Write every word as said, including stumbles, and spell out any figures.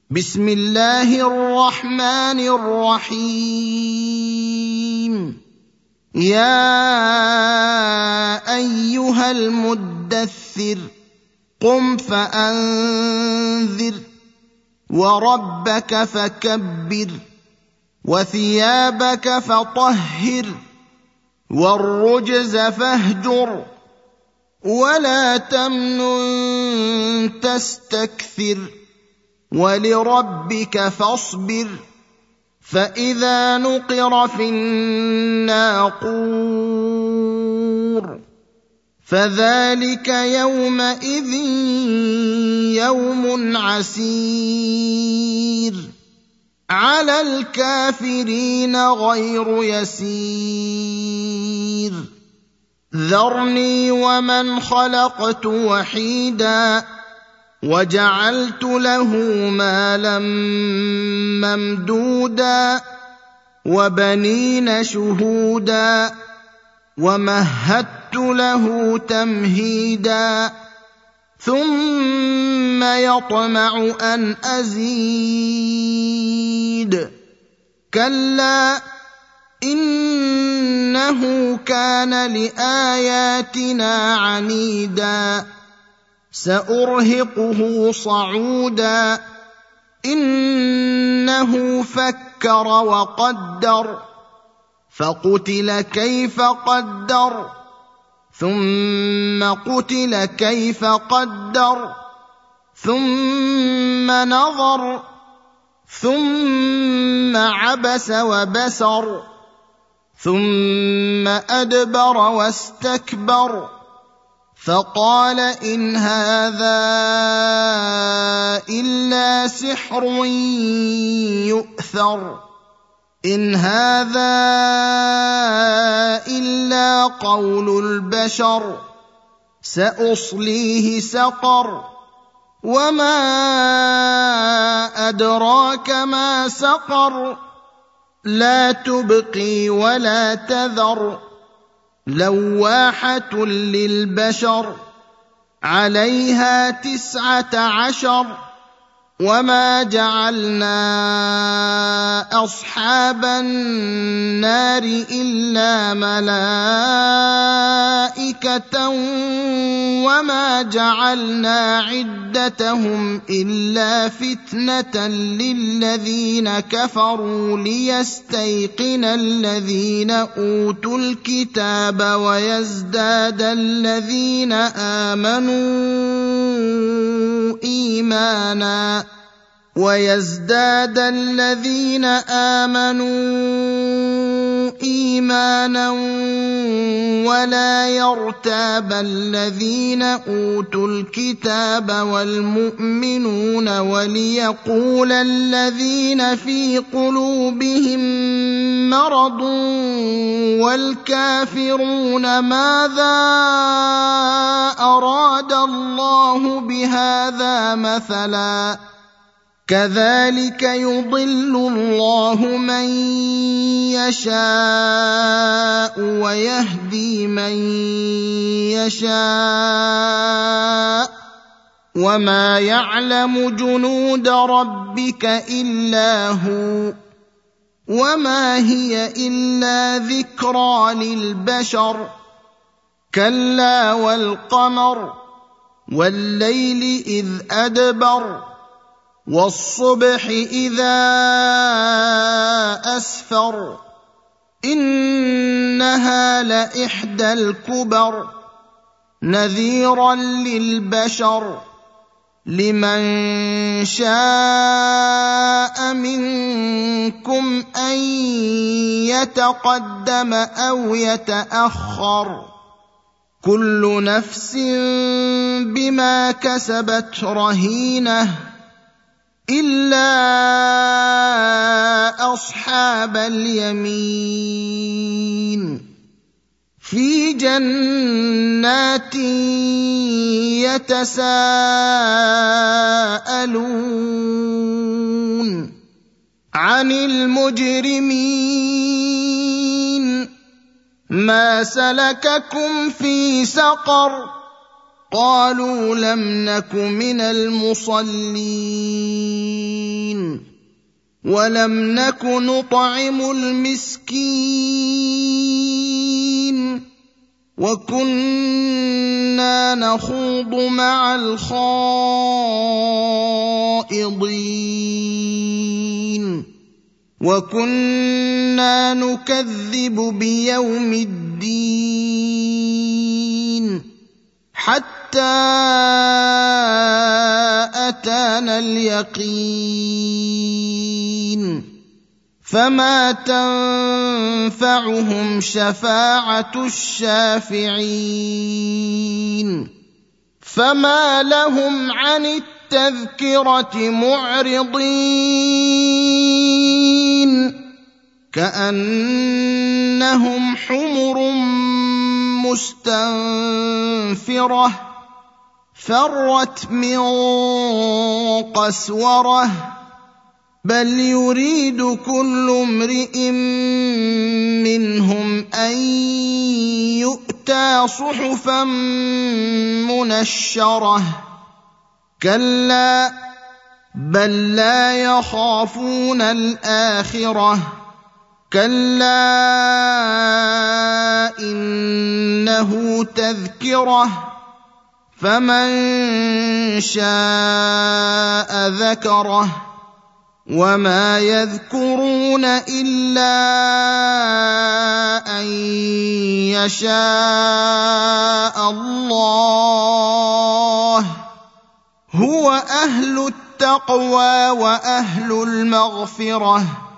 بسم الله الرحمن الرحيم يا أيها المدثر قم فأنذر وربك فكبر وثيابك فطهر والرجز فاهجر ولا تمنن تستكثر ولربك فاصبر فإذا نقر في الناقور فذلك يومئذ يوم عسير على الكافرين غير يسير ذرني ومن خلقت وحيدا وجعلت له مالا ممدودا وبنين شهودا ومهدت له تمهيدا ثم يطمع أن أزيد كلا إنه كان لآياتنا عنيدا سأرهقه صعودا إنه فكر وقدر فقتل كيف قدر ثم قتل كيف قدر ثم نظر ثم عبس وبسر ثم أدبر واستكبر فقال إن هذا إلا سحر يؤثر إن هذا إلا قول البشر سأصليه سقر وما أدراك ما سقر لا تبقي ولا تذر لواحة للبشر عليها تسعة عشر وما جعلنا أصحاب النار إلا ملائكة وما جعلنا عدتهم إلا فتنة للذين كفروا ليستيقن الذين أوتوا الكتاب ويزداد الذين آمنوا إيمانا ويزداد الذين آمنوا إيمانا ولا يرتاب الذين أوتوا الكتاب والمؤمنون وليقول الذين في قلوبهم مرض والكافرون ماذا أراد الله بهذا مثلا كذلك يضل الله من يشاء ويهدي من يشاء وما يعلم جنود ربك إلا هو وما هي إلا ذكرى للبشر كلا والقمر والليل إذ أدبر والصبح إذا أسفر إنها لإحدى الكبر نذيرا للبشر لمن شاء منكم أن يتقدم أو يتأخر كل نفس بما كسبت رهينة إلا أصحاب اليمين في جنات يتساءلون عن المجرمين ما سلككم في سقر قالوا لم نك من المصلين ولم نك نطعم المسكين وكنا نخوض مع الخائضين وكنا نكذب بيوم الدين حتى أتانا اليقين فما تنفعهم شفاعة الشافعين فما لهم عن التذكرة معرضين كأنهم حمر مستنفرة فرت من قسورة بل يريد كل امرئ منهم أن يؤتى صحفا منشرة كلا بل لا يخافون الآخرة كلا إنه تذكرة فمن شاء ذكره وما يذكرون إلا أن يشاء الله هو أهل التقوى وأهل المغفرة